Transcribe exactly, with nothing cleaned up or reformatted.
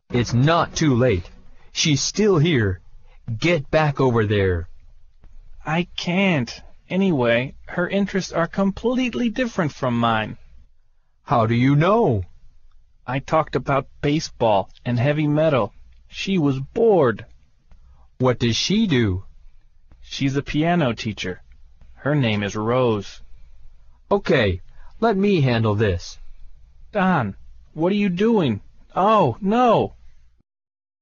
It's not too late. She's still here. Get back over there. I can't. Anyway, her interests are completely different from mine. How do you know? I talked about baseball and heavy metal. She was bored. What does she do? She's a piano teacher. Her name is Rose. Okay, let me handle this. Don, what are you doing? Oh, no!